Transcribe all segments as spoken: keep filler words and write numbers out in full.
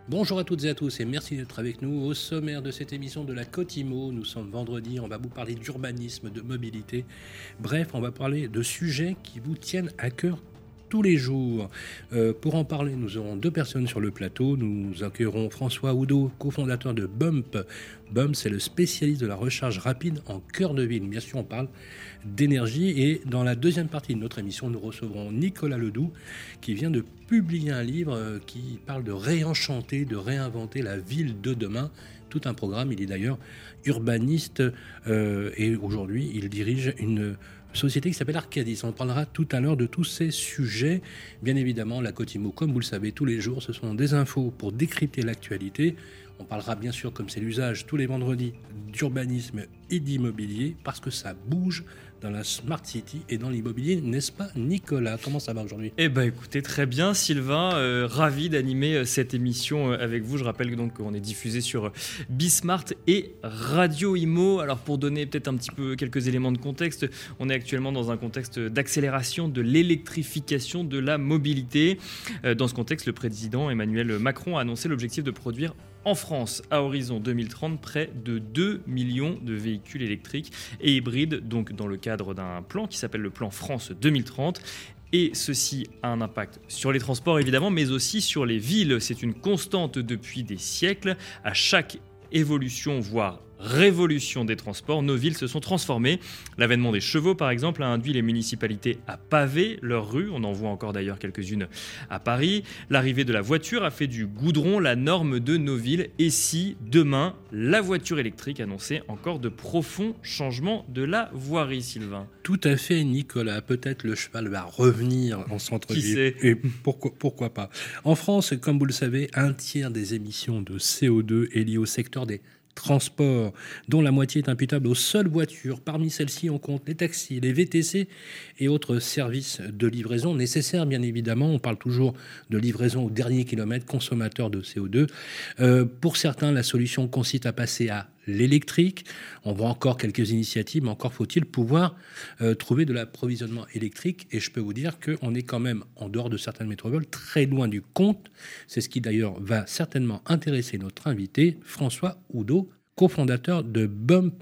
Bonjour à toutes et à tous et merci d'être avec nous. Au sommaire de cette émission de la Côte Imo, nous sommes vendredi, on va vous parler d'urbanisme, de mobilité. Bref, on va parler de sujets qui vous tiennent à cœur tous les jours. Euh, pour en parler, nous aurons deux personnes sur le plateau. Nous accueillerons François Oudot, cofondateur de Bump. Bump, c'est le spécialiste de la recharge rapide en cœur de ville. Bien sûr, on parle d'énergie. Et dans la deuxième partie de notre émission, nous recevrons Nicolas Ledoux, qui vient de publier un livre qui parle de réenchanter, de réinventer la ville de demain. Tout un programme. Il est d'ailleurs urbaniste euh, et aujourd'hui, il dirige une société qui s'appelle Arcadis. On parlera tout à l'heure de tous ces sujets. Bien évidemment, la Côte Imo, comme vous le savez, tous les jours, ce sont des infos pour décrypter l'actualité. On parlera bien sûr, comme c'est l'usage, tous les vendredis, d'urbanisme et d'immobilier, parce que ça bouge dans la Smart City et dans l'immobilier, n'est-ce pas Nicolas? Comment ça va aujourd'hui? Eh bien écoutez, très bien Sylvain, euh, ravi d'animer cette émission avec vous. Je rappelle donc qu'on est diffusé sur Bismart et Radio Imo. Alors pour donner peut-être un petit peu quelques éléments de contexte, on est actuellement dans un contexte d'accélération de l'électrification de la mobilité. Euh, dans ce contexte, le président Emmanuel Macron a annoncé l'objectif de produire en France, à horizon deux mille trente, près de deux millions de véhicules électriques et hybrides, donc dans le cadre d'un plan qui s'appelle le plan France deux mille trente. Et ceci a un impact sur les transports évidemment, mais aussi sur les villes. C'est une constante depuis des siècles. À chaque évolution, voire révolution des transports, nos villes se sont transformées. L'avènement des chevaux, par exemple, a induit les municipalités à paver leurs rues. On en voit encore d'ailleurs quelques-unes à Paris. L'arrivée de la voiture a fait du goudron la norme de nos villes. Et si, demain, la voiture électrique annonçait encore de profonds changements de la voirie, Sylvain? Tout à fait, Nicolas. Peut-être le cheval va revenir en centre-ville. Qui sait? Et pourquoi, pourquoi pas. En France, comme vous le savez, un tiers des émissions de C O deux est lié au secteur des transports, dont la moitié est imputable aux seules voitures. Parmi celles-ci, on compte les taxis, les V T C et autres services de livraison nécessaires, bien évidemment. On parle toujours de livraison au dernier kilomètre, consommateur de C O deux. Euh, pour certains, la solution consiste à passer à l'électrique. On voit encore quelques initiatives, mais encore faut-il pouvoir euh, trouver de l'approvisionnement électrique. Et je peux vous dire qu'on est quand même, en dehors de certaines métropoles, très loin du compte. C'est ce qui d'ailleurs va certainement intéresser notre invité, François Oudot, cofondateur de Bump.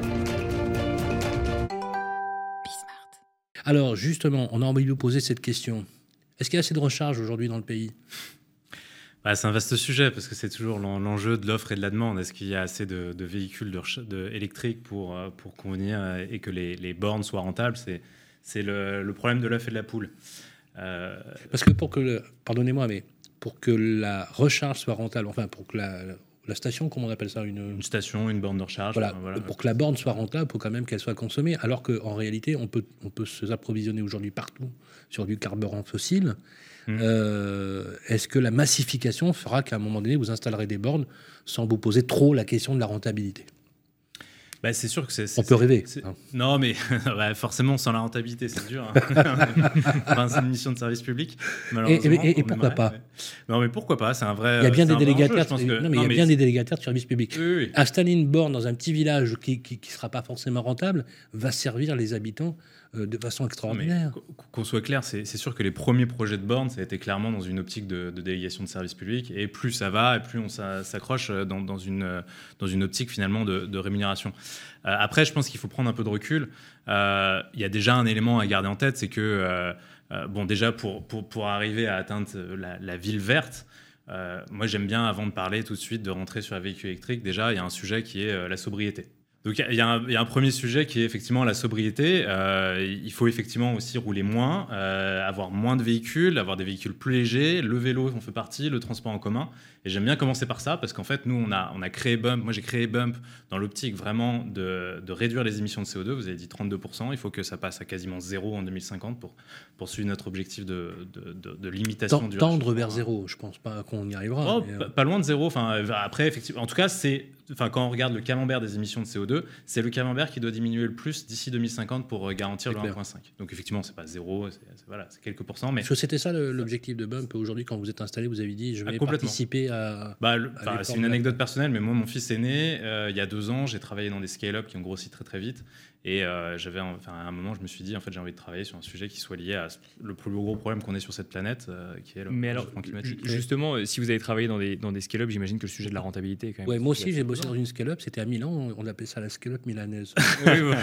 Alors justement, on a envie de vous poser cette question. Est-ce qu'il y a assez de recharge aujourd'hui dans le pays ? Bah, c'est un vaste sujet parce que c'est toujours l'enjeu de l'offre et de la demande. Est-ce qu'il y a assez de, de véhicules de, de électriques pour, pour convenir et que les, les bornes soient rentables? C'est, c'est le, le problème de l'œuf et de la poule. Euh... Parce que pour que, le, pardonnez-moi, mais pour que la recharge soit rentable, enfin pour que la, la station, comment on appelle ça, une, une station, une borne de recharge. Voilà, enfin, voilà. Pour que la borne soit rentable, il faut quand même qu'elle soit consommée. Alors qu'en réalité, on peut, on peut se approvisionner aujourd'hui partout sur du carburant fossile. Mmh. Euh, est-ce que la massification fera qu'à un moment donné, vous installerez des bornes sans vous poser trop la question de la rentabilité ? Bah, c'est sûr que c'est... c'est on peut rêver. C'est, hein. Non, mais bah, forcément, sans la rentabilité, c'est dur. Hein. Enfin, c'est une mission de service public, malheureusement. Et, et, et pourquoi aimerait, pas mais... Non, mais pourquoi pas? C'est un vrai... Il y a bien des délégataires, enjeu, que... non, mais non, il y a mais bien c'est... des délégataires de service public. Oui, oui. Installer une borne dans un petit village qui ne sera pas forcément rentable va servir les habitants euh, de façon extraordinaire. Non, qu'on soit clair, c'est, c'est sûr que les premiers projets de bornes, ça a été clairement dans une optique de, de délégation de service public. Et plus ça va, et plus on s'accroche dans, dans, une, dans une optique finalement de, de rémunération. Euh, après, je pense qu'il faut prendre un peu de recul. Euh, il y a déjà un élément à garder en tête, c'est que, euh, euh, bon, déjà, pour, pour, pour arriver à atteindre la, la ville verte, euh, moi, j'aime bien, avant de parler tout de suite, de rentrer sur la véhicule électrique, déjà, il y a un sujet qui est euh, la sobriété. Donc, il y, y, y a un premier sujet qui est effectivement la sobriété. Euh, il faut effectivement aussi rouler moins, euh, avoir moins de véhicules, avoir des véhicules plus légers. Le vélo en fait partie, le transport en commun. Et j'aime bien commencer par ça parce qu'en fait, nous, on a, on a créé Bump. Moi, j'ai créé Bump dans l'optique vraiment de, de réduire les émissions de C O deux. Vous avez dit trente-deux pour cent. Il faut que ça passe à quasiment zéro en deux mille cinquante pour poursuivre notre objectif de, de, de, de limitation Tend, du Tendre vers zéro. Je ne pense pas qu'on y arrivera. Oh, mais... pas, pas loin de zéro. Enfin, après, effectivement, en tout cas, c'est... Enfin, quand on regarde le camembert des émissions de C O deux, c'est le camembert qui doit diminuer le plus d'ici deux mille cinquante pour garantir c'est le un virgule cinq. Donc effectivement, c'est pas zéro, c'est, c'est, voilà, c'est quelques pourcents. Mais... Parce que c'était ça le, l'objectif de Bump. Aujourd'hui, quand vous êtes installé, vous avez dit je vais ah, participer à... Bah, le, à c'est une anecdote personnelle, mais moi, mon fils est né euh, il y a deux ans. J'ai travaillé dans des scale-up qui ont grossi très très vite. Et euh, j'avais, enfin, à un moment, je me suis dit, en fait, j'ai envie de travailler sur un sujet qui soit lié à le plus gros problème qu'on ait sur cette planète, euh, qui est le Mais alors, réchauffement climatique. justement, si vous avez travaillé dans des, dans des scale-up, j'imagine que le sujet de la rentabilité est quand même... Ouais, moi aussi, j'ai bossé dans une scale-up, c'était à Milan, on appelait ça la scale-up milanaise. Oui, ouais.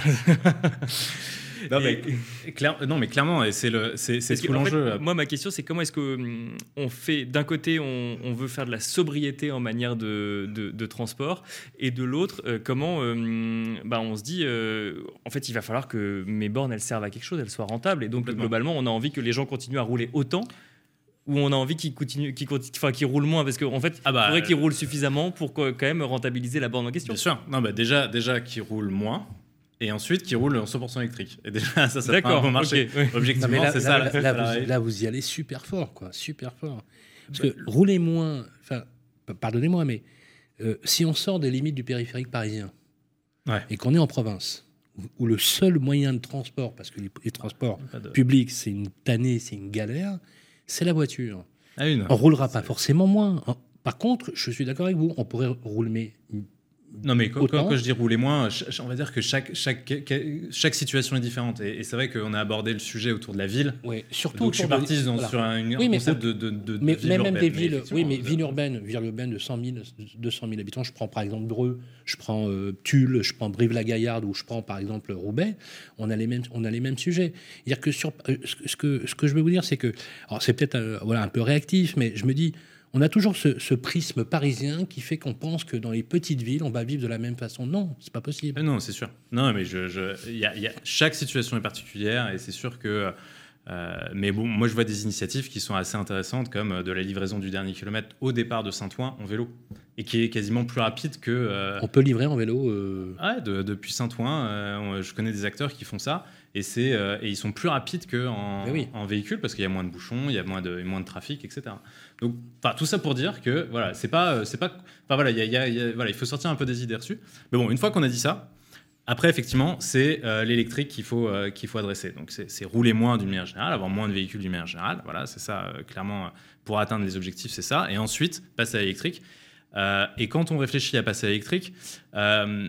non, mais, clair, non, mais clairement, et c'est, le, c'est, c'est tout l'enjeu. Fait, moi, ma question, c'est comment est-ce qu'on on fait, d'un côté, on, on veut faire de la sobriété en manière de, de, de transport, et de l'autre, euh, comment euh, bah, on se dit, euh, en fait, il va falloir que mes bornes, elles servent à quelque chose, elles soient rentables, et donc, globalement, on a envie que les gens continuent à rouler autant, ou on a envie qu'ils, continuent, qu'ils, enfin, qu'ils roulent moins, parce qu'en en fait, ah bah, il faudrait qu'ils roulent suffisamment pour quand même rentabiliser la borne en question. Bien sûr, non, bah, déjà, déjà qu'ils roulent moins, et ensuite qui roule en cent pour cent électrique. Et déjà, ça, ça fait un bon marché. Okay, oui. Objectivement, non, là, c'est là, ça. Là, là, là, vous, là, vous y allez super fort, quoi, super fort. Parce que rouler moins, enfin, pardonnez-moi, mais euh, si on sort des limites du périphérique parisien, ouais. et qu'on est en province, où, où le seul moyen de transport, parce que les, les transports de... publics, c'est une tannée, c'est une galère, c'est la voiture. Ah, une. On roulera pas forcément moins. Par contre, je suis d'accord avec vous, on pourrait rouler Non, mais quand, quand, quand je dis rouler moins, on va dire que chaque, chaque, chaque situation est différente. Et, et c'est vrai qu'on a abordé le sujet autour de la ville. Oui, surtout. Donc je suis parti de, dans, voilà. sur un, un oui, concept de, de, de, mais, de ville mais urbaine. Même des villes, mais oui, mais ville urbaine, ville urbaine de cent mille, deux cent mille habitants. Je prends par exemple Dreux, je prends euh, Tulle, je prends Brive-la-Gaillarde ou je prends par exemple Roubaix. On a les mêmes, on a les mêmes sujets. C'est-à-dire que sur, euh, ce que ce que je veux vous dire, c'est que, alors c'est peut-être euh, voilà un peu réactif, mais je me dis. On a toujours ce, ce prisme parisien qui fait qu'on pense que dans les petites villes, on va vivre de la même façon. Non, c'est pas possible. Mais non, c'est sûr. Non, mais je, je, y a, y a, chaque situation est particulière et c'est sûr que. Euh, mais bon, moi, je vois des initiatives qui sont assez intéressantes, comme de la livraison du dernier kilomètre au départ de Saint-Ouen en vélo, et qui est quasiment plus rapide que. Euh... On peut livrer en vélo. Euh... Ouais, de, depuis Saint-Ouen, euh, je connais des acteurs qui font ça. Et, c'est, euh, et ils sont plus rapides qu'en oui. en véhicule parce qu'il y a moins de bouchons, il y a moins de, moins de trafic, et cetera. Donc, tout ça pour dire que voilà, c'est pas, c'est pas, voilà, il y a, y a, y a, voilà, il faut sortir un peu des idées reçues. Mais bon, une fois qu'on a dit ça, après effectivement, c'est euh, l'électrique qu'il faut, euh, qu'il faut adresser. Donc, c'est, c'est rouler moins d'une manière générale, avoir moins de véhicules d'une manière générale. Voilà, c'est ça euh, clairement pour atteindre les objectifs, c'est ça. Et ensuite, passer à l'électrique. Euh, et quand on réfléchit à passer à l'électrique. Euh,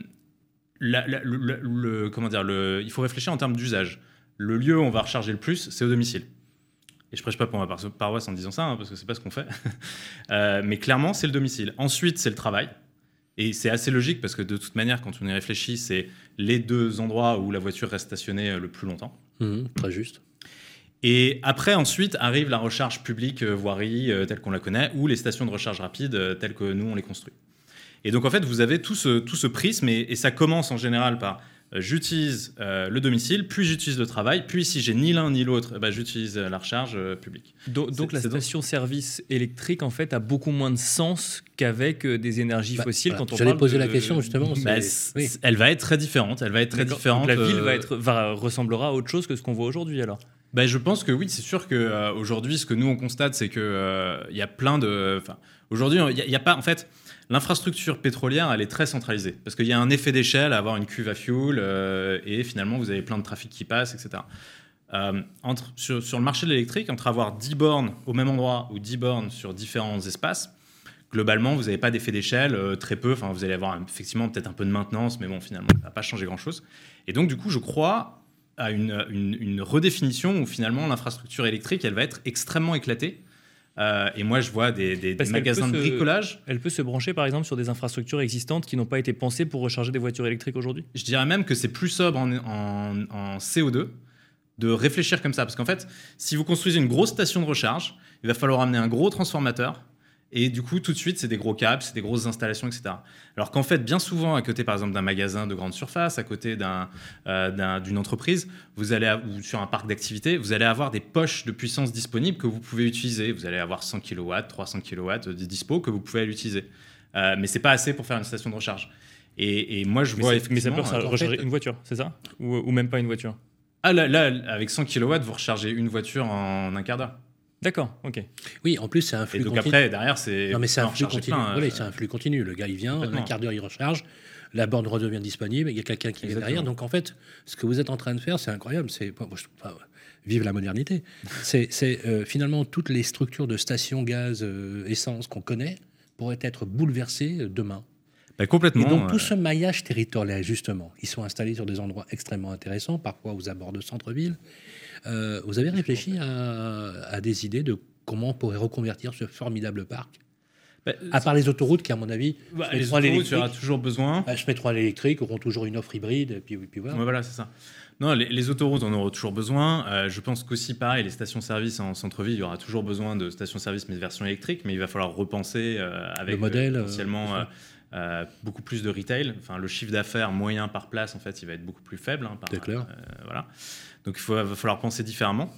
La, la, le, le, le, comment dire, le, il faut réfléchir en termes d'usage. Le lieu où on va recharger le plus, c'est au domicile. Et je prêche pas pour ma paroisse en disant ça, hein, parce que c'est pas ce qu'on fait. euh, mais clairement, c'est le domicile. Ensuite, c'est le travail. Et c'est assez logique, parce que de toute manière, quand on y réfléchit, c'est les deux endroits où la voiture reste stationnée le plus longtemps. Mmh, très juste. Et après, ensuite, arrive la recharge publique, euh, voirie, euh, telle qu'on la connaît, ou les stations de recharge rapide, euh, telles que nous, on les construit. Et donc, en fait, vous avez tout ce, tout ce prisme, et, et ça commence en général par euh, j'utilise euh, le domicile, puis j'utilise le travail, puis si j'ai ni l'un ni l'autre, bah, j'utilise la recharge euh, publique. Donc, donc la station-service électrique, en fait, a beaucoup moins de sens qu'avec euh, des énergies bah, fossiles. Voilà. Quand on J'allais parle poser de, la question, justement. Bah, oui. Elle va être très différente. Elle va être très D'accord. différente. Donc, la ville euh... va être, va, ressemblera à autre chose que ce qu'on voit aujourd'hui, alors. Bah, je pense que oui, c'est sûr qu'aujourd'hui, euh, ce que nous, on constate, c'est qu'il euh, y a plein de... Enfin, aujourd'hui, il n'y a, a pas... En fait, l'infrastructure pétrolière, elle est très centralisée. Parce qu'il y a un effet d'échelle à avoir une cuve à fuel euh, et finalement, vous avez plein de trafic qui passe, et cetera. Euh, entre, sur, sur le marché de l'électrique, entre avoir dix bornes au même endroit ou dix bornes sur différents espaces, globalement, vous n'avez pas d'effet d'échelle, euh, très peu. Enfin, vous allez avoir effectivement peut-être un peu de maintenance, mais bon, finalement, ça ne va pas changer grand-chose. Et donc, du coup, je crois... à une, une, une redéfinition où finalement l'infrastructure électrique elle va être extrêmement éclatée euh, et moi je vois des, des, des magasins de bricolage. Se, elle peut se brancher par exemple sur des infrastructures existantes qui n'ont pas été pensées pour recharger des voitures électriques aujourd'hui. Je dirais même que c'est plus sobre en, en, en C O deux de réfléchir comme ça, parce qu'en fait si vous construisez une grosse station de recharge, il va falloir amener un gros transformateur. Et du coup, tout de suite, c'est des gros câbles, c'est des grosses installations, et cetera. Alors qu'en fait, bien souvent, à côté, par exemple, d'un magasin de grande surface, à côté d'un, euh, d'un, d'une entreprise, vous allez, ou sur un parc d'activités, vous allez avoir des poches de puissance disponibles que vous pouvez utiliser. Vous allez avoir cent kilowatts, trois cents kilowatts de dispo que vous pouvez aller utiliser. Euh, mais c'est pas assez pour faire une station de recharge. Et, et moi, je mais vois effectivement... Mais ça peut euh, recharger fait, une voiture, c'est ça ou, ou même pas une voiture? Ah là, là, avec cent kilowatts, vous rechargez une voiture en un quart d'heure. D'accord, ok. Oui, en plus, c'est un flux continu. Et donc continu. après, derrière, c'est... Non, mais c'est un flux continu. Plein, oui, euh... c'est un flux continu. Le gars, il vient, en un quart d'heure, il recharge, la borne redevient disponible, il y a quelqu'un qui est derrière. Donc, en fait, ce que vous êtes en train de faire, c'est incroyable. C'est... Bon, je... enfin, vive la modernité. c'est c'est euh, finalement, toutes les structures de stations gaz, euh, essence qu'on connaît pourraient être bouleversées demain. Bah, complètement. Et donc, tout euh, ce maillage territorial, justement, ils sont installés sur des endroits extrêmement intéressants, parfois aux abords de centre-ville. Euh, vous avez réfléchi à, à des idées de comment on pourrait reconvertir ce formidable parc? bah, À part les autoroutes qui, à mon avis, bah, se les mettront à autoroutes, tu auras l'électrique, toujours besoin. euh, se mettront à l'électrique, auront toujours une offre hybride, et puis, et puis voilà. Ouais, voilà, c'est ça. Non, les, les autoroutes, on en aura toujours besoin. Euh, je pense qu'aussi, pareil, les stations-service en centre-ville, il y aura toujours besoin de stations-service, mais de version électrique. Mais il va falloir repenser euh, avec Le modèle, euh, euh, potentiellement c'est ça. euh, euh, beaucoup plus de retail. Enfin, le chiffre d'affaires moyen par place, en fait, il va être beaucoup plus faible. Hein, par, C'est clair. euh, voilà. Donc, il faut, va falloir penser différemment.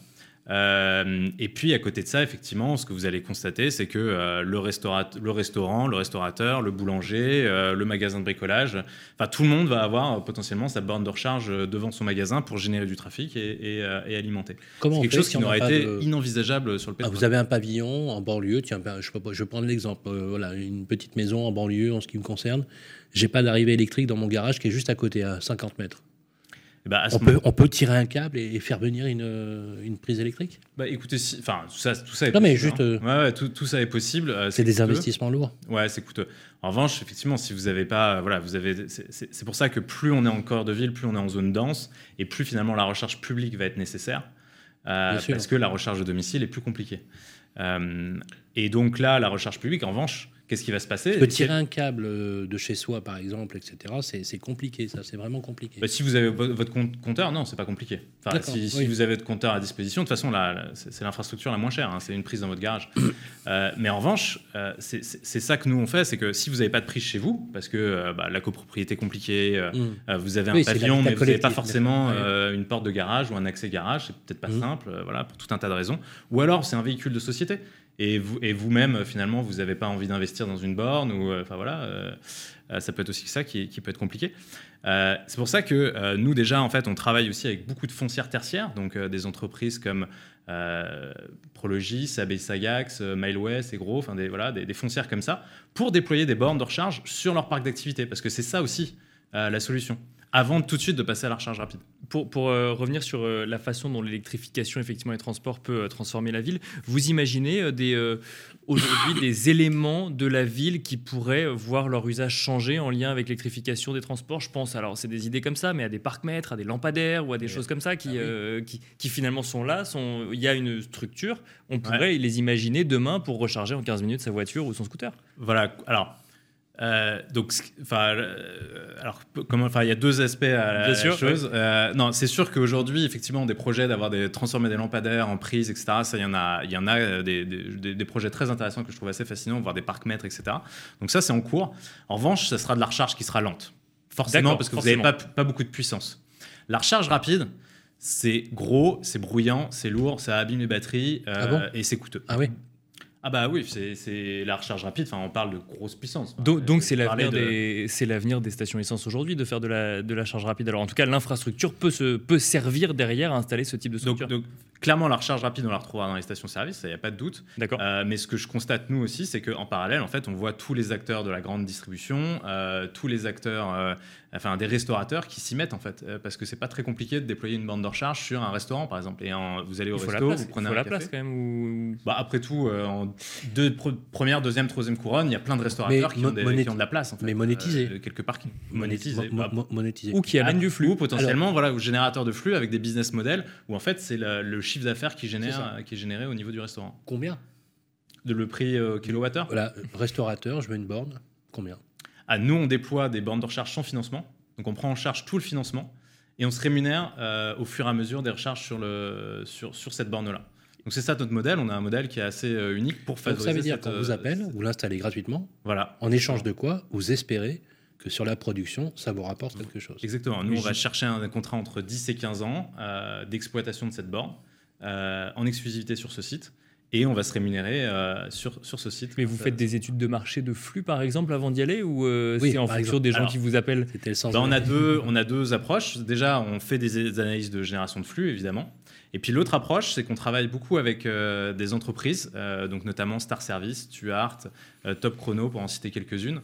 Euh, et puis à côté de ça, effectivement, ce que vous allez constater, c'est que euh, le, restaurat- le restaurant, le restaurateur, le boulanger, euh, le magasin de bricolage, enfin tout le monde va avoir euh, potentiellement sa borne de recharge euh, devant son magasin pour générer du trafic et, et, euh, et alimenter. Comment C'est on quelque fait chose si qui on n'a n'aurait pas été de- inenvisageable sur le Ah, pétrole. vous avez un pavillon en banlieue, tiens, ben, je, peux pas- je vais prendre l'exemple, euh, voilà, une petite maison en banlieue en ce qui me concerne. J'ai pas d'arrivée électrique dans mon garage qui est juste à côté, à cinquante mètres. Et bah, à ce On moment- peut, on peut tirer un câble et, et faire venir une, euh, une prise électrique? bah, écoutez, si- enfin tout ça, tout ça est Non, mais possible. juste, hein. euh, Ouais, ouais, tout, tout ça est possible. euh, C'est des coûteux. investissements lourds. Ouais, c'est coûteux. En revanche, effectivement, si vous n'avez pas, euh, voilà, vous avez, c'est- c'est c'est pour ça que plus on est en corps de ville, plus on est en zone dense, et plus finalement la recharge publique va être nécessaire, euh, Bien sûr. parce que la recharge à domicile est plus compliquée. Euh, et donc là, la recharge publique, en revanche, qu'est-ce qui va se passer? Parce que tirer un câble euh, de chez soi, par exemple, et cetera, c'est c'est compliqué, ça, c'est vraiment compliqué. Bah, si vous avez vo- votre compte- compteur, non, c'est pas compliqué. Enfin, D'accord, si, si oui. vous avez votre compteur à disposition, de toute façon, là, là, c'est c'est l'infrastructure la moins chère, hein, c'est une prise dans votre garage. Euh, mais en revanche, euh, c'est c'est- c'est ça que nous on fait, c'est que si vous n'avez pas de prise chez vous, parce que euh, bah, la copropriété est compliquée, euh, Mm. euh, vous avez Oui, un c'est pavillon, l'habitat mais vous n'avez pas collectif, forcément d'accord, ouais. euh, une porte de garage ou un accès garage, c'est peut-être pas Mm. simple, euh, voilà, pour tout un tas de raisons. Ou alors c'est un véhicule de société. Et vous et vous-même, euh, finalement, vous n'avez pas envie d'investir dans une borne, ou euh, enfin voilà, euh, euh, ça peut être aussi ça qui, qui peut être compliqué. Euh, c'est pour ça que euh, nous, déjà, en fait, on travaille aussi avec beaucoup de foncières tertiaires, donc euh, des entreprises comme euh, Prologis, A B Sagax, euh, Mileway, c'est gros, enfin des, voilà, des, des foncières comme ça, pour déployer des bornes de recharge sur leur parc d'activité, parce que c'est ça aussi euh, la solution, avant de tout de suite de passer à la recharge rapide. Pour, pour euh, revenir sur euh, la façon dont l'électrification effectivement des transports peut euh, transformer la ville, vous imaginez euh, des, euh, aujourd'hui des éléments de la ville qui pourraient voir leur usage changer en lien avec l'électrification des transports? Je pense, alors c'est des idées comme ça, mais à des parcs-mètres, à des lampadaires ou à des Oui. choses comme ça qui, Ah oui. euh, qui, qui finalement sont là, sont, il y a une structure, on pourrait les imaginer demain pour recharger en quinze minutes sa voiture ou son scooter. Voilà, alors... Euh, donc, ce qui- enfin, euh, alors p- comment, enfin, il y a deux aspects à la, Bien la sûr, chose. Euh, non, c'est sûr qu'aujourd'hui, effectivement, des projets d'avoir des transformer des lampadaires en prise, et cetera. Ça, il y en a, il y en a euh, des, des, des- des projets très intéressants que je trouve assez fascinants, voir des parcs-mètres, et cetera. Donc ça, c'est en cours. En revanche, ça sera de la recharge qui sera lente, forcément, D'accord, parce que forcément. vous n'avez pas, pas beaucoup de puissance. La recharge rapide, c'est gros, c'est bruyant, c'est lourd, ça abîme les batteries euh, Ah bon et c'est coûteux. Ah oui. Ah bah oui, c'est c'est la recharge rapide. Enfin, on parle de grosse puissance. Enfin, Donc, donc je c'est parlais l'avenir de- des, c'est l'avenir des stations essence aujourd'hui de faire de la, de la charge rapide. Alors en tout cas, l'infrastructure peut, se, peut servir derrière à installer ce type de Donc, structure. donc, clairement, la recharge rapide, on la retrouvera dans les stations-service, il n'y a pas de doute. D'accord. Euh, mais ce que je constate, nous aussi, c'est qu'en parallèle, en fait, on voit tous les acteurs de la grande distribution, euh, tous les acteurs, euh, enfin, des restaurateurs qui s'y mettent, en fait. Euh, parce que c'est pas très compliqué de déployer une bande de recharge sur un restaurant, par exemple. Et en- vous allez au Il faut la resto, place, vous il prenez faut un la café. place quand même. Ou... Bah, après tout, euh, en deux, pro- première, deuxième, troisième couronne, il y a plein de restaurateurs Mais qui, ont mo- des- monéti- qui ont de la place, en fait. mais monétisé. Euh, quelque part, qui- monétisé. Mo- Bah, mo- monétisé. ou qui amène Ah, du flux. Ou potentiellement, voilà, ou générateur de flux avec des business models où en fait c'est le, le chiffre d'affaires qui, C'est génère, qui est généré au niveau du restaurant. Combien? De le prix euh, kilowattheure. Voilà, euh, restaurateur, je veux une borne. Combien? Ah, nous, on déploie des bornes de recharge sans financement. Donc on prend en charge tout le financement et on se rémunère euh, au fur et à mesure des recharges sur, le, sur, sur cette borne-là. Donc c'est ça notre modèle. On a un modèle qui est assez euh, unique pour Donc favoriser ça veut dire cette, qu'on vous euh, appelle, vous l'installez gratuitement, Voilà. en échange de quoi vous espérez que sur la production, ça vous rapporte quelque chose. Exactement. Nous, Mais on va j'y- chercher un contrat entre dix et quinze ans euh, d'exploitation de cette borne euh, en exclusivité sur ce site. Et on va se rémunérer euh, sur, sur ce site. Mais vous faites des études de marché de flux, par exemple, avant d'y aller, ou euh, Oui, c'est en par fonction exemple. des gens Alors, qui vous appellent? C'était le sens Ben, de on, la a question. deux, on a deux approches. Déjà, on fait des analyses de génération de flux, évidemment. Et puis l'autre approche, c'est qu'on travaille beaucoup avec euh, des entreprises, euh, donc notamment Star Service, Tuart, euh, Top Chrono, pour en citer quelques-unes.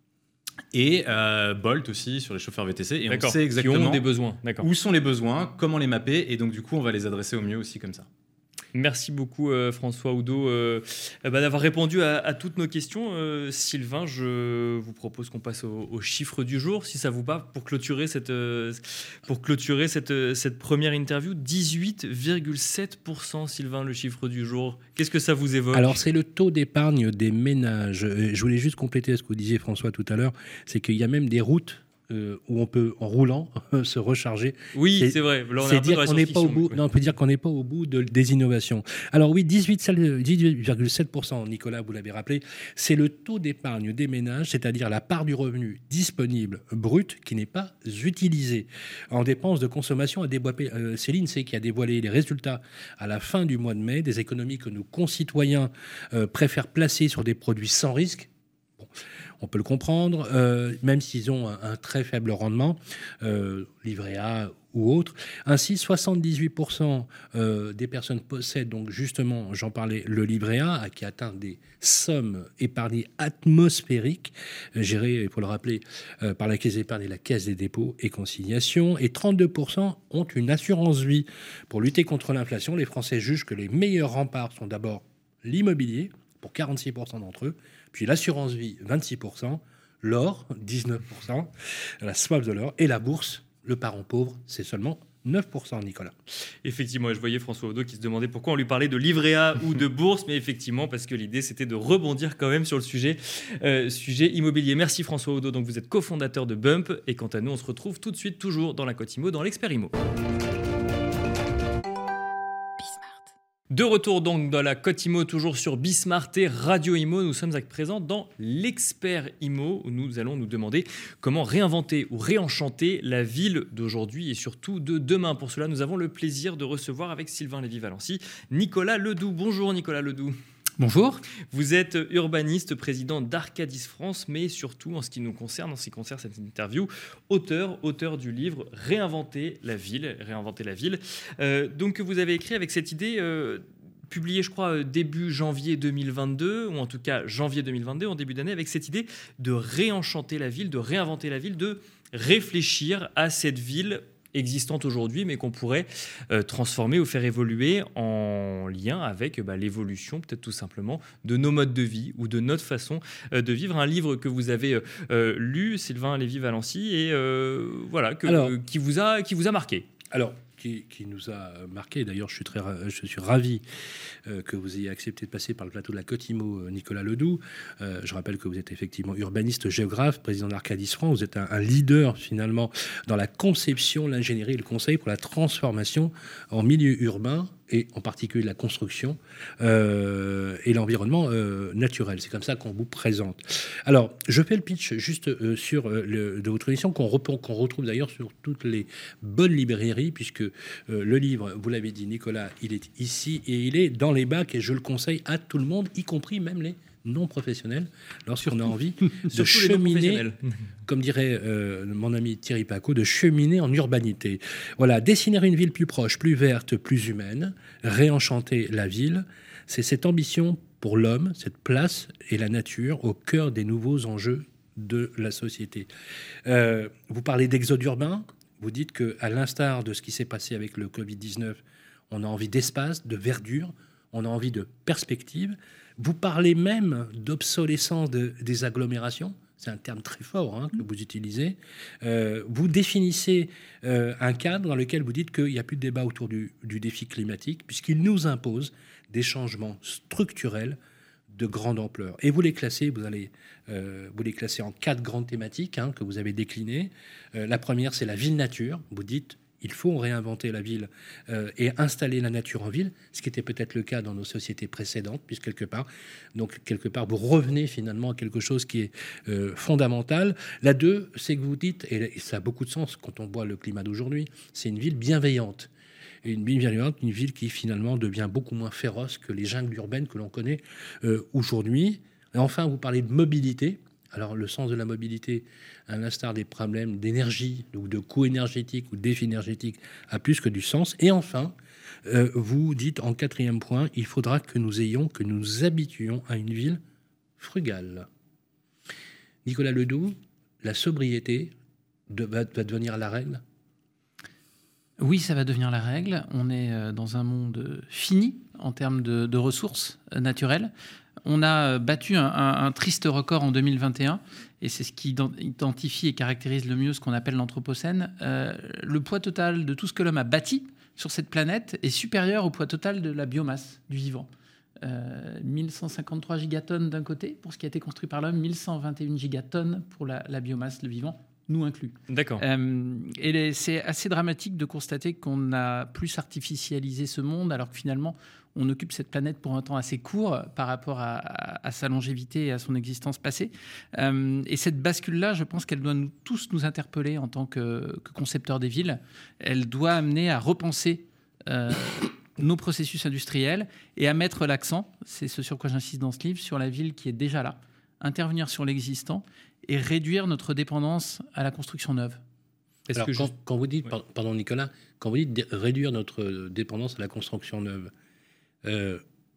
Et euh, Bolt aussi, sur les chauffeurs V T C. Et on D'accord. sait Qui exactement ont des besoins. D'accord. où sont les besoins, comment les mapper. Et donc, du coup, on va les adresser au mieux aussi comme ça. Merci beaucoup euh, François Oudot euh, bah, d'avoir répondu à, à toutes nos questions. Euh, Sylvain, je vous propose qu'on passe au, au chiffre du jour, si ça vous va, pour clôturer cette, euh, pour clôturer cette, euh, cette première interview. dix-huit virgule sept pour cent, Sylvain, le chiffre du jour. Qu'est-ce que ça vous évoque ? Alors, c'est le taux d'épargne des ménages. Je voulais juste compléter ce que vous disiez, François, tout à l'heure. C'est qu'il y a même des routes Euh, où on peut, en roulant, se recharger. Oui, c'est, c'est vrai. Là, on c'est est dire qu'on n'est pas au bout. Ouais. Non, on peut dire qu'on n'est pas au bout de, des innovations. Alors oui, dix-huit virgule sept pour cent, Nicolas, vous l'avez rappelé, c'est le taux d'épargne des ménages, c'est-à-dire la part du revenu disponible brut qui n'est pas utilisé en dépenses de consommation à dévoiler. Euh, c'est l'INSEE qui a dévoilé les résultats à la fin du mois de mai des économies que nos concitoyens euh, préfèrent placer sur des produits sans risque. Bon. On peut le comprendre, euh, même s'ils ont un, un très faible rendement, euh, livret A ou autre. Ainsi, soixante-dix-huit pour cent euh, des personnes possèdent, donc justement, j'en parlais, le livret A, qui atteint des sommes épargnées atmosphériques, euh, gérées, il faut le rappeler, euh, par la Caisse d'épargne et la Caisse des dépôts et consignations. Et trente-deux pour cent ont une assurance vie. Pour lutter contre l'inflation, les Français jugent que les meilleurs remparts sont d'abord l'immobilier, pour quarante-six pour cent d'entre eux, puis l'assurance vie, vingt-six pour cent, l'or, dix-neuf pour cent, la swap de l'or, et la bourse, le parent pauvre, c'est seulement neuf pour cent, Nicolas. Effectivement, je voyais François Oudot qui se demandait pourquoi on lui parlait de livret A ou de bourse, mais effectivement, parce que l'idée, c'était de rebondir quand même sur le sujet, euh, sujet immobilier. Merci François Oudot, donc vous êtes cofondateur de Bump, et quant à nous, on se retrouve tout de suite, toujours dans la Côte Imo, dans l'Expert Imo. De retour donc dans la Côte Imo, toujours sur Bismart et Radio Imo. Nous sommes à présent dans l'Expert Imo, où nous allons nous demander comment réinventer ou réenchanter la ville d'aujourd'hui et surtout de demain. Pour cela, nous avons le plaisir de recevoir avec Sylvain Lévy-Valency Nicolas Ledoux. Bonjour Nicolas Ledoux. Bonjour. Vous êtes urbaniste, président d'Arcadis France, mais surtout, en ce qui nous concerne, en ce qui concerne cette interview, auteur, auteur du livre « Réinventer la ville ». Réinventer la ville. Euh, donc, vous avez écrit avec cette idée, euh, publiée, je crois, début janvier deux mille vingt-deux, ou en tout cas janvier deux mille vingt-deux, en début d'année, avec cette idée de réenchanter la ville, de réinventer la ville, de réfléchir à cette ville existante aujourd'hui, mais qu'on pourrait euh, transformer ou faire évoluer en lien avec bah, l'évolution, peut-être tout simplement, de nos modes de vie ou de notre façon euh, de vivre. Un livre que vous avez euh, lu, Sylvain Lévy-Valency, et euh, voilà, que, Alors, euh, qui, vous a, qui vous a marqué. Alors, qui, qui nous a marqué. D'ailleurs, je suis très, je suis ravi euh, que vous ayez accepté de passer par le plateau de la Côte Imo, Nicolas Ledoux. Euh, je rappelle que vous êtes effectivement urbaniste, géographe, président d'Arcadis France. Vous êtes un, un leader finalement dans la conception, l'ingénierie et le conseil pour la transformation en milieu urbain et en particulier la construction euh, et l'environnement euh, naturel. C'est comme ça qu'on vous présente. Alors, je fais le pitch juste euh, sur euh, le, de votre émission qu'on, rep- qu'on retrouve d'ailleurs sur toutes les bonnes librairies, puisque euh, le livre, vous l'avez dit Nicolas, il est ici et il est dans les bacs et je le conseille à tout le monde, y compris même les non professionnels, lorsqu'on a envie de cheminer, comme dirait euh, mon ami Thierry Paco, de cheminer en urbanité. Voilà, dessiner une ville plus proche, plus verte, plus humaine, réenchanter la ville, c'est cette ambition pour l'homme, cette place et la nature au cœur des nouveaux enjeux de la société. Euh, vous parlez d'exode urbain, vous dites qu'à l'instar de ce qui s'est passé avec le covid dix-neuf, on a envie d'espace, de verdure, on a envie de perspective. Vous parlez même d'obsolescence de, des agglomérations. C'est un terme très fort hein, que vous utilisez. Euh, vous définissez euh, un cadre dans lequel vous dites qu'il n'y a plus de débat autour du, du défi climatique, puisqu'il nous impose des changements structurels de grande ampleur. Et vous les classez, vous, allez, euh, vous les classez en quatre grandes thématiques hein, que vous avez déclinées. Euh, la première, c'est la ville-nature. Vous dites il faut réinventer la ville euh, et installer la nature en ville, ce qui était peut-être le cas dans nos sociétés précédentes, puisque quelque part, donc quelque part, vous revenez finalement à quelque chose qui est euh, fondamental. La deux, c'est que vous dites, et ça a beaucoup de sens quand on voit le climat d'aujourd'hui, c'est une ville bienveillante. Et une ville bienveillante, une ville qui finalement devient beaucoup moins féroce que les jungles urbaines que l'on connaît euh, aujourd'hui. Et enfin, vous parlez de mobilité. Alors, le sens de la mobilité, à l'instar des problèmes d'énergie, ou de coûts énergétiques ou de défis énergétiques, a plus que du sens. Et enfin, euh, vous dites en quatrième point, il faudra que nous ayons, que nous nous habituions à une ville frugale. Nicolas Ledoux, la sobriété de, va, va devenir la règle ? Oui, ça va devenir la règle. On est dans un monde fini en termes de, de ressources naturelles. On a battu un, un, un triste record en deux mille vingt et un, et c'est ce qui identifie et caractérise le mieux ce qu'on appelle l'Anthropocène. Euh, le poids total de tout ce que l'homme a bâti sur cette planète est supérieur au poids total de la biomasse du vivant. Euh, mille cent cinquante-trois gigatonnes d'un côté pour ce qui a été construit par l'homme, mille cent vingt et une gigatonnes pour la, la biomasse, le vivant, nous inclus. D'accord. Euh, et les, c'est assez dramatique de constater qu'on a plus artificialisé ce monde, alors que finalement, on occupe cette planète pour un temps assez court par rapport à, à, à sa longévité et à son existence passée. Euh, et cette bascule-là, je pense qu'elle doit nous, tous nous interpeller en tant que, que concepteurs des villes. Elle doit amener à repenser euh, nos processus industriels et à mettre l'accent, c'est ce sur quoi j'insiste dans ce livre, sur la ville qui est déjà là, intervenir sur l'existant et réduire notre dépendance à la construction neuve. Est-ce Alors, que quand, je... quand vous dites, ouais. pardon Nicolas, quand vous dites réduire notre dépendance à la construction neuve, il euh,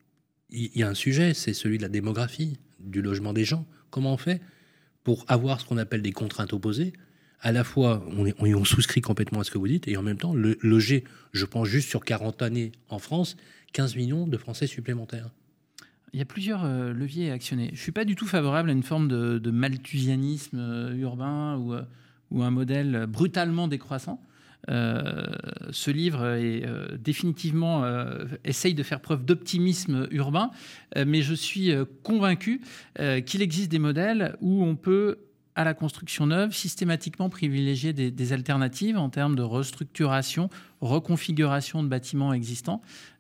y, y a un sujet, c'est celui de la démographie, du logement des gens. Comment on fait pour avoir ce qu'on appelle des contraintes opposées ? À la fois, on, est, on souscrit complètement à ce que vous dites, et en même temps, le, loger, je pense juste sur quarante années en France, quinze millions de Français supplémentaires. Il y a plusieurs euh, leviers à actionner. Je ne suis pas du tout favorable à une forme de, de malthusianisme euh, urbain ou, euh, ou un modèle brutalement décroissant. Euh, ce livre est, euh, définitivement euh, essaye de faire preuve d'optimisme urbain, euh, mais je suis euh, convaincu euh, qu'il existe des modèles où on peut, à la construction neuve, systématiquement privilégier des, des alternatives en termes de restructuration, reconfiguration de bâtiments existants.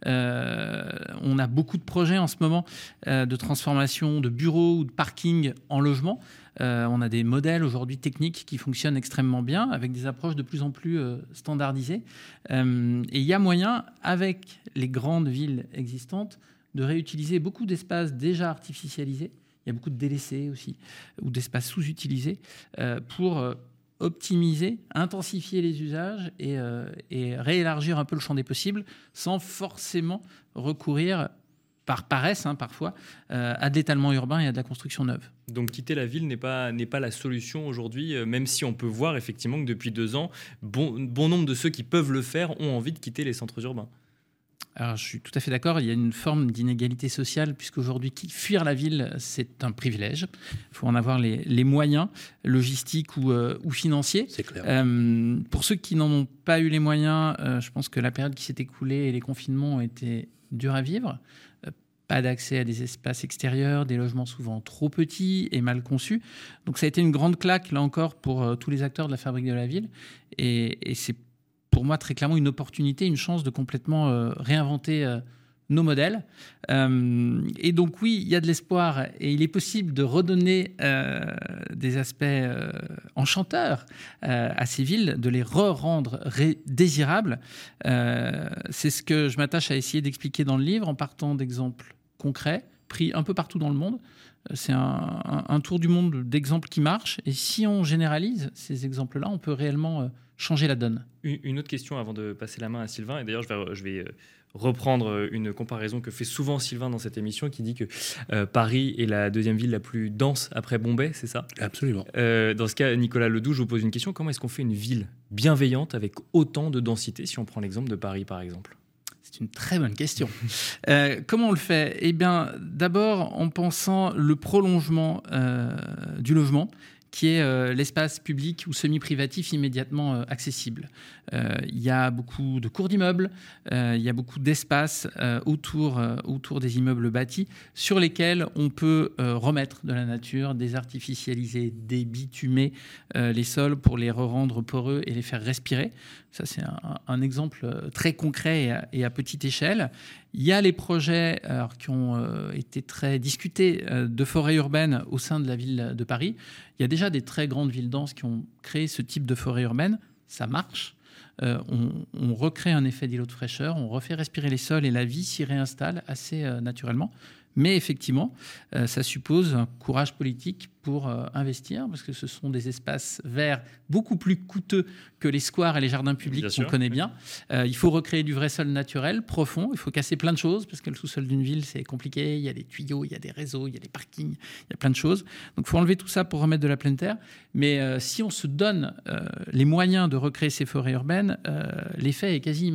Euh, on a beaucoup de projets en ce moment euh, de transformation de bureaux ou de parkings en logements. Euh, on a des modèles aujourd'hui techniques qui fonctionnent extrêmement bien avec des approches de plus en plus euh, standardisées. Euh, et il y a moyen, avec les grandes villes existantes, de réutiliser beaucoup d'espaces déjà artificialisés. Il y a beaucoup de délaissés aussi, ou d'espaces sous-utilisés, euh, pour euh, optimiser, intensifier les usages et, euh, et réélargir un peu le champ des possibles sans forcément recourir, par paresse hein, parfois, euh, à de l'étalement urbain et à de la construction neuve. Donc quitter la ville n'est pas, n'est pas la solution aujourd'hui, euh, même si on peut voir effectivement que depuis deux ans, bon, bon nombre de ceux qui peuvent le faire ont envie de quitter les centres urbains. Alors, je suis tout à fait d'accord. Il y a une forme d'inégalité sociale, puisqu'aujourd'hui, fuir la ville, c'est un privilège. Il faut en avoir les, les moyens logistiques ou, euh, ou financiers. C'est clair. Euh, pour ceux qui n'en ont pas eu les moyens, euh, je pense que la période qui s'est écoulée et les confinements ont été durs à vivre. Euh, pas d'accès à des espaces extérieurs, des logements souvent trop petits et mal conçus. Donc, ça a été une grande claque, là encore, pour euh, tous les acteurs de la fabrique de la ville. Et, et c'est pour moi, très clairement, une opportunité, une chance de complètement euh, réinventer euh, nos modèles. Euh, et donc, oui, il y a de l'espoir et il est possible de redonner euh, des aspects euh, enchanteurs euh, à ces villes, de les re-rendre ré- désirables. Euh, c'est ce que je m'attache à essayer d'expliquer dans le livre en partant d'exemples concrets, pris un peu partout dans le monde. C'est un, un, un tour du monde d'exemples qui marchent. Et si on généralise ces exemples-là, on peut réellement euh, changer la donne. Une autre question avant de passer la main à Sylvain. Et d'ailleurs, je vais, je vais reprendre une comparaison que fait souvent Sylvain dans cette émission, qui dit que euh, Paris est la deuxième ville la plus dense après Bombay, c'est ça ? Absolument. Euh, dans ce cas, Nicolas Ledoux, je vous pose une question. Comment est-ce qu'on fait une ville bienveillante avec autant de densité, si on prend l'exemple de Paris, par exemple ? C'est une très bonne question. Euh, comment on le fait ? Eh bien, d'abord en pensant le prolongement euh, du logement, qui est euh, l'espace public ou semi-privatif immédiatement euh, accessible. Euh, il y a beaucoup de cours d'immeubles, euh, il y a beaucoup d'espaces euh, autour, euh, autour des immeubles bâtis sur lesquels on peut euh, remettre de la nature, désartificialiser, débitumer euh, les sols pour les rendre poreux et les faire respirer. Ça, c'est un, un exemple très concret et à, et à petite échelle. Il y a les projets alors, qui ont euh, été très discutés euh, de forêts urbaines au sein de la ville de Paris. Il y a déjà des très grandes villes denses qui ont créé ce type de forêt urbaine. Ça marche. Euh, on, on recrée un effet d'îlot de fraîcheur, on refait respirer les sols et la vie s'y réinstalle assez euh, naturellement. Mais effectivement, euh, ça suppose un courage politique pour euh, investir, parce que ce sont des espaces verts beaucoup plus coûteux que les squares et les jardins publics bien qu'on sûr. connaît bien. Euh, il faut recréer du vrai sol naturel, profond. Il faut casser plein de choses, parce que le sous-sol d'une ville, c'est compliqué. Il y a des tuyaux, il y a des réseaux, il y a des parkings, il y a plein de choses. Donc, il faut enlever tout ça pour remettre de la pleine terre. Mais euh, si on se donne euh, les moyens de recréer ces forêts urbaines, euh, l'effet est quasi immédiat.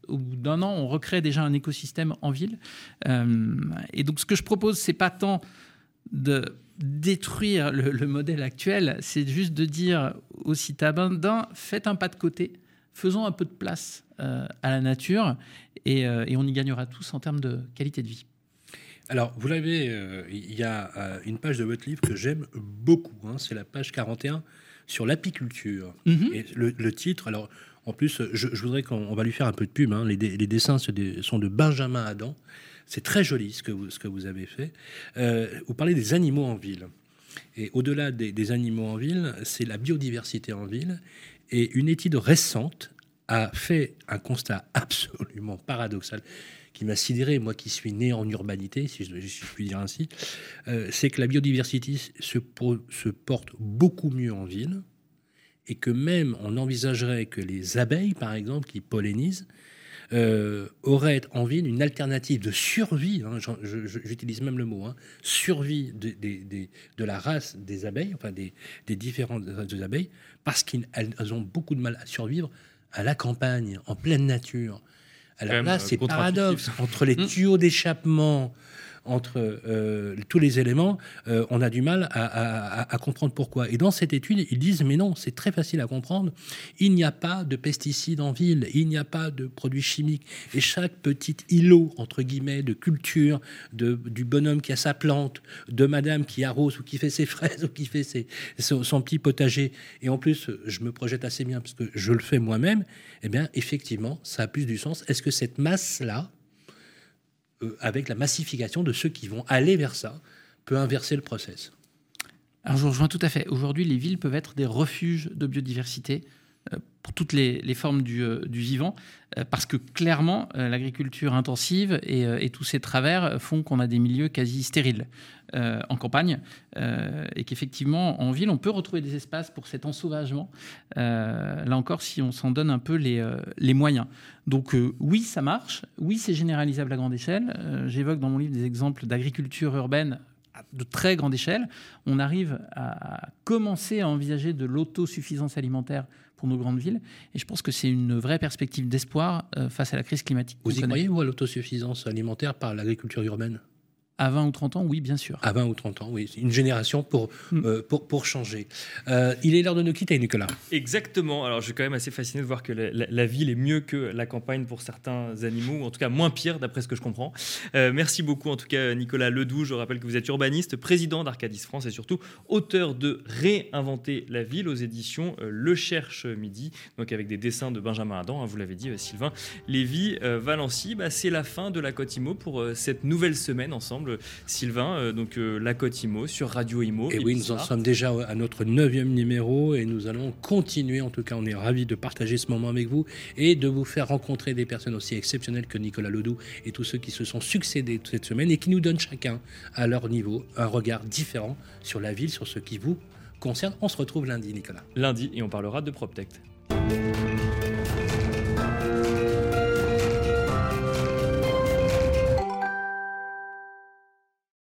au bout d'un an, on recrée déjà un écosystème en ville. Euh, et donc, ce que je propose, c'est pas tant de détruire le, le modèle actuel, c'est juste de dire aux citadins, faites un pas de côté, faisons un peu de place euh, à la nature, et, euh, et on y gagnera tous en termes de qualité de vie. Alors, vous l'avez, euh, il y a euh, une page de votre livre que j'aime beaucoup, hein, c'est la page quarante et un sur l'apiculture. Mm-hmm. Et le, le titre, alors, en plus, je, je voudrais qu'on on va lui faire un peu de pub, hein, les, les dessins sont de Benjamin Adam. C'est très joli ce que vous, ce que vous avez fait. Euh, vous parlez des animaux en ville. Et au-delà des, des animaux en ville, c'est la biodiversité en ville. Et une étude récente a fait un constat absolument paradoxal qui m'a sidéré, moi qui suis né en urbanité, si je, si je puis dire ainsi, euh, c'est que la biodiversité se, se porte beaucoup mieux en ville et que même on envisagerait que les abeilles, par exemple, qui pollinisent, Euh, aurait en ville une alternative de survie, hein, je, je, j'utilise même le mot, hein, survie de, de, de, de la race des abeilles, enfin des, des différentes races des abeilles, parce qu'elles ont beaucoup de mal à survivre à la campagne, en pleine nature. Alors là, c'est paradoxe, entre les tuyaux d'échappement, entre euh, tous les éléments, euh, on a du mal à, à, à comprendre pourquoi. Et dans cette étude, ils disent, mais non, c'est très facile à comprendre, il n'y a pas de pesticides en ville, il n'y a pas de produits chimiques, et chaque petit îlot, entre guillemets, de culture, de, du bonhomme qui a sa plante, de madame qui arrose ou qui fait ses fraises ou qui fait ses, son, son petit potager, et en plus, je me projette assez bien parce que je le fais moi-même, eh bien, effectivement, ça a plus du sens. Est-ce que cette masse-là, Euh, avec la massification de ceux qui vont aller vers ça, peut inverser le process? Alors, je vous rejoins tout à fait. Aujourd'hui, les villes peuvent être des refuges de biodiversité euh, pour toutes les, les formes du, euh, du vivant, euh, parce que clairement, euh, l'agriculture intensive et, euh, et tous ces travers font qu'on a des milieux quasi stériles euh, en campagne, euh, et qu'effectivement, en ville, on peut retrouver des espaces pour cet ensauvagement, euh, là encore, si on s'en donne un peu les, euh, les moyens. Donc euh, oui, ça marche, oui, c'est généralisable à grande échelle. Euh, j'évoque dans mon livre des exemples d'agriculture urbaine de très grande échelle. On arrive à commencer à envisager de l'autosuffisance alimentaire pour nos grandes villes. Et je pense que c'est une vraie perspective d'espoir euh, face à la crise climatique. Vous y croyez, vous, à l'autosuffisance alimentaire par l'agriculture urbaine? À vingt ou trente ans, oui, bien sûr. À vingt ou trente ans, oui. Une génération pour, mm. euh, pour, pour changer. Euh, il est l'heure de nous quitter, Nicolas. Exactement. Alors, je suis quand même assez fasciné de voir que la, la, la ville est mieux que la campagne pour certains animaux, ou en tout cas moins pire, d'après ce que je comprends. Euh, merci beaucoup, en tout cas, Nicolas Ledoux. Je rappelle que vous êtes urbaniste, président d'Arcadis France et surtout auteur de Réinventer la ville aux éditions euh, Le Cherche Midi, donc avec des dessins de Benjamin Adam, hein, vous l'avez dit, euh, Sylvain Lévy-Valency. Euh, bah, c'est la fin de la Côte Imo pour euh, cette nouvelle semaine ensemble. Sylvain, euh, donc euh, la Côte Imo sur Radio Imo. Et, et oui, nous en sommes déjà à notre neuvième numéro et nous allons continuer. En tout cas, on est ravis de partager ce moment avec vous et de vous faire rencontrer des personnes aussi exceptionnelles que Nicolas Ledoux et tous ceux qui se sont succédés cette semaine et qui nous donnent chacun à leur niveau un regard différent sur la ville, sur ce qui vous concerne. On se retrouve lundi, Nicolas. Lundi, et on parlera de PropTech.